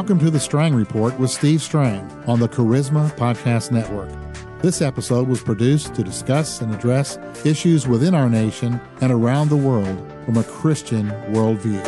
Welcome to the Strang Report with Steve Strang on the Charisma Podcast Network. This episode was produced to discuss and address issues within our nation and around the world from a Christian worldview.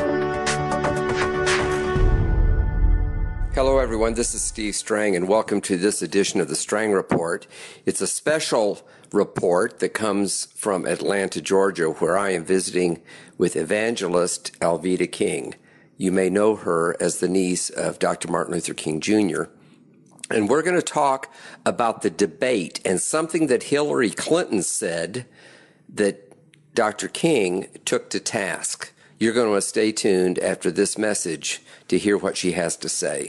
Hello, everyone. This is Steve Strang, and welcome to this edition of the Strang Report. It's a special report that comes from Atlanta, Georgia, where I am visiting with evangelist Alveda King. You may know her as the niece of Dr. Martin Luther King Jr., and we're going to talk about the debate and something that Hillary Clinton said that Dr. King took to task. You're going to stay tuned after this message to hear what she has to say.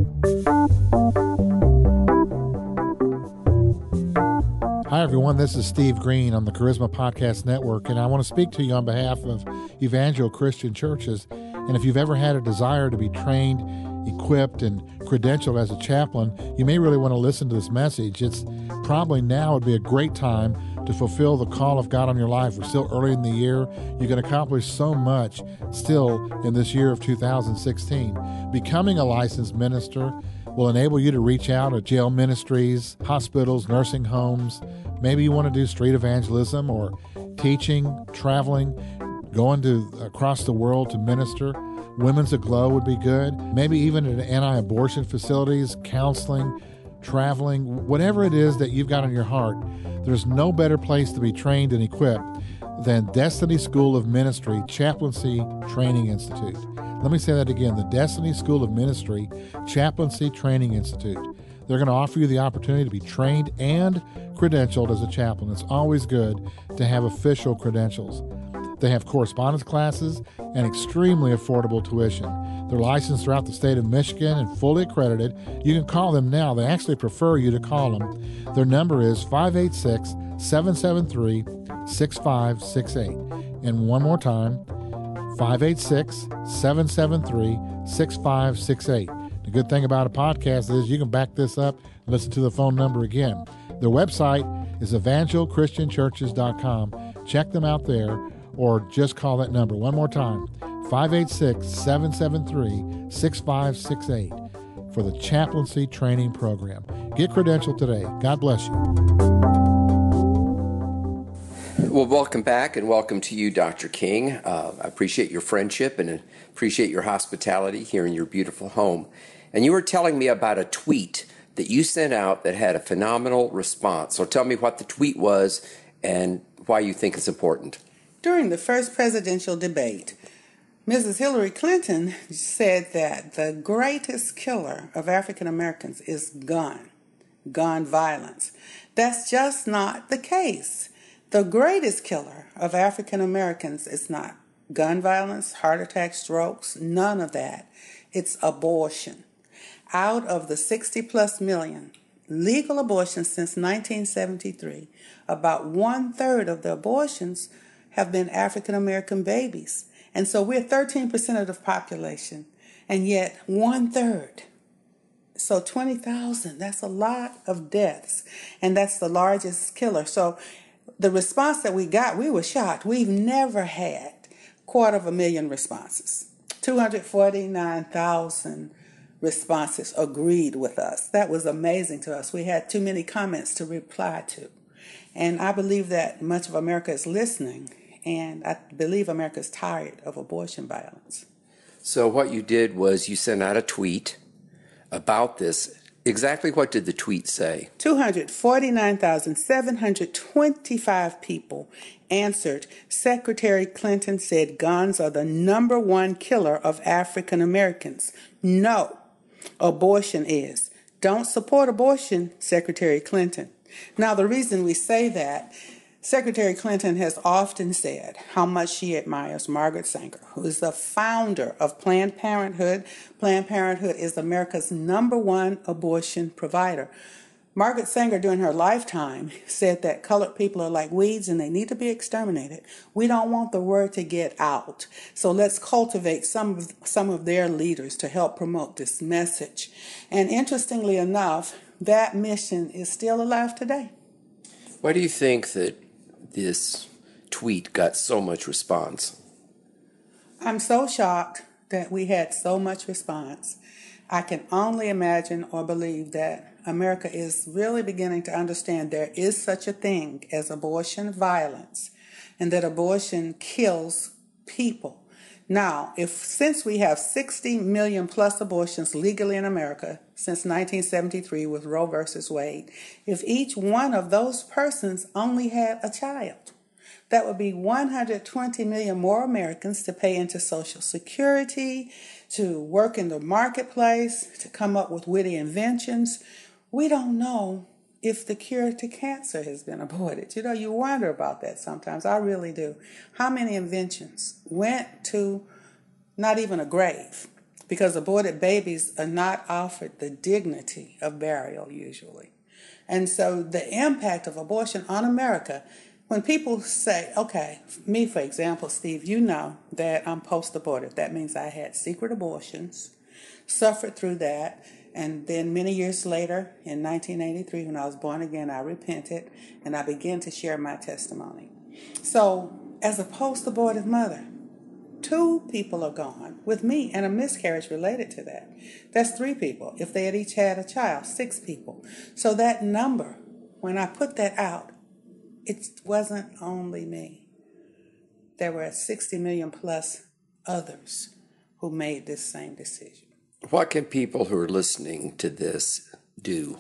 Hi, everyone. This is Steve Green on the Charisma Podcast Network, and I want to speak to you on behalf of Evangel Christian Churches. And if you've ever had a desire to be trained, equipped, and credentialed as a chaplain, you may really want to listen to this message. It's probably now would be a great time to fulfill the call of God on your life. We're still early in the year. You can accomplish so much still in this year of 2016. Becoming a licensed minister will enable you to reach out to jail ministries, hospitals, nursing homes. Maybe you want to do street evangelism or teaching, traveling, going to across the world to minister. Women's Aglow would be good. Maybe even at anti-abortion facilities, counseling, traveling, whatever it is that you've got on your heart. There's no better place to be trained and equipped than Destiny School of Ministry Chaplaincy Training Institute. Let me say that again, the Destiny School of Ministry Chaplaincy Training Institute. They're going to offer you the opportunity to be trained and credentialed as a chaplain. It's always good to have official credentials. They have correspondence classes and extremely affordable tuition. They're licensed throughout the state of Michigan and fully accredited. You can call them now. They actually prefer you to call them. Their number is 586-773-6568. And one more time, 586-773-6568. The good thing about a podcast is you can back this up and listen to the phone number again. Their website is evangelchristianchurches.com. Check them out there, or just call that number one more time, 586-773-6568 for the Chaplaincy Training Program. Get credentialed today. God bless you. Well, welcome back, and welcome to you, Dr. King. I appreciate your friendship and appreciate your hospitality here in your beautiful home. And you were telling me about a tweet that you sent out that had a phenomenal response. So tell me what the tweet was and why you think it's important. During the first presidential debate, Mrs. Hillary Clinton said that the greatest killer of African Americans is gun violence. That's just not the case. The greatest killer of African Americans is not gun violence, heart attacks, strokes, none of that. It's abortion. Out of the 60+ million legal abortions since 1973, about 1/3 of the abortions have been African American babies. And so we're 13% of the population, and yet 1/3. So 20,000, that's a lot of deaths, and that's the largest killer. So the response that we got, we were shocked. We've never had 250,000 responses. 249,000 responses agreed with us. That was amazing to us. We had too many comments to reply to. And I believe that much of America is listening, and I believe America is tired of abortion violence. So what you did was you sent out a tweet about this. Exactly what did the tweet say? 249,725 people answered. Secretary Clinton said guns are the number one killer of African Americans. No, abortion is. Don't support abortion, Secretary Clinton. Now, the reason we say that, Secretary Clinton has often said how much she admires Margaret Sanger, who is the founder of Planned Parenthood. Planned Parenthood is America's #1 abortion provider. Margaret Sanger, during her lifetime, said that colored people are like weeds and they need to be exterminated. We don't want the word to get out. So let's cultivate some of their leaders to help promote this message. And interestingly enough, that mission is still alive today. Why do you think that this tweet got so much response? I'm so shocked that we had so much response. I can only imagine or believe that America is really beginning to understand there is such a thing as abortion violence and that abortion kills people. Now, since we have 60 million plus abortions legally in America since 1973 with Roe versus Wade, if each one of those persons only had a child, that would be 120 million more Americans to pay into Social Security, to work in the marketplace, to come up with witty inventions. We don't know if the cure to cancer has been aborted. You know, you wonder about that sometimes. I really do. How many inventions went to not even a grave? Because aborted babies are not offered the dignity of burial usually. And so the impact of abortion on America, when people say, okay, me for example, Steve, you know that I'm post-abortive. That means I had secret abortions, suffered through that, and then many years later, in 1983, when I was born again, I repented, and I began to share my testimony. So, as a post-abortive mother, 2 people are gone with me, and a miscarriage related to that. That's 3 people. If they had each had a child, 6 people. So that number, when I put that out, it wasn't only me. There were 60 million plus others who made this same decision. What can people who are listening to this do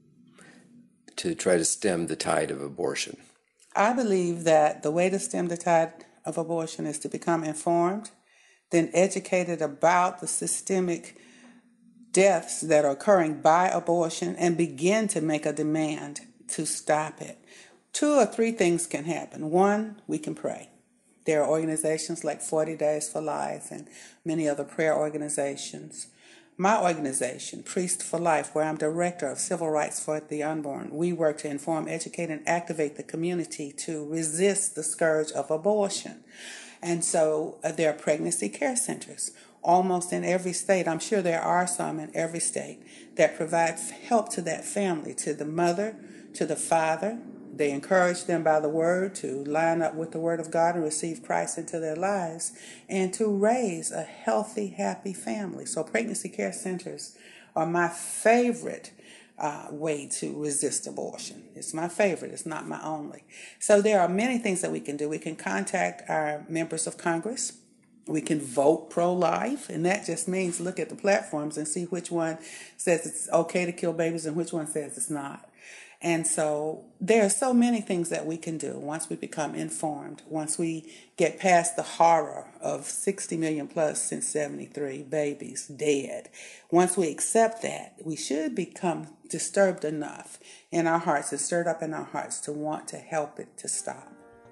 to try to stem the tide of abortion? I believe that the way to stem the tide of abortion is to become informed, then educated about the systemic deaths that are occurring by abortion, and begin to make a demand to stop it. 2 or 3 things can happen. 1, we can pray. There are organizations like 40 Days for Life and many other prayer organizations. My organization, Priest for Life, where I'm director of civil rights for the unborn, we work to inform, educate, and activate the community to resist the scourge of abortion. And so there are pregnancy care centers almost in every state. I'm sure there are some in every state that provide help to that family, to the mother, to the father. They encourage them by the word to line up with the word of God and receive Christ into their lives and to raise a healthy, happy family. So pregnancy care centers are my favorite way to resist abortion. It's my favorite. It's not my only. So there are many things that we can do. We can contact our members of Congress. We can vote pro-life, and that just means look at the platforms and see which one says it's okay to kill babies and which one says it's not. And so there are so many things that we can do once we become informed, once we get past the horror of 60 million plus since 73 babies dead. Once we accept that, we should become disturbed enough in our hearts and stirred up in our hearts to want to help it to stop.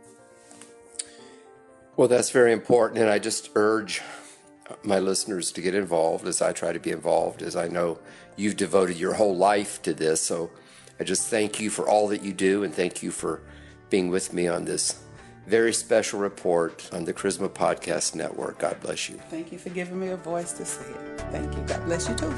Well, that's very important, and I just urge my listeners to get involved as I try to be involved, as I know you've devoted your whole life to this. So I just thank you for all that you do, and thank you for being with me on this very special report on the Charisma Podcast Network. God bless you. Thank you for giving me a voice to say it. Thank you. God bless you too.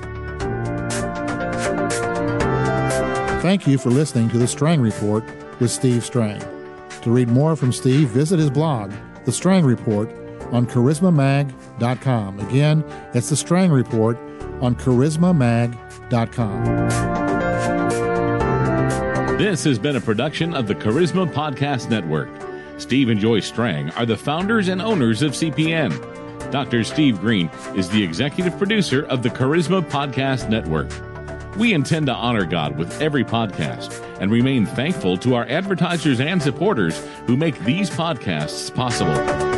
Thank you for listening to The Strang Report with Steve Strang. To read more from Steve, visit his blog, The Strang Report, on charismamag.com. Again, it's The Strang Report on charismamag.com. This has been a production of the Charisma Podcast Network. Steve and Joy Strang are the founders and owners of CPN. Dr. Steve Green is the executive producer of the Charisma Podcast Network. We intend to honor God with every podcast and remain thankful to our advertisers and supporters who make these podcasts possible.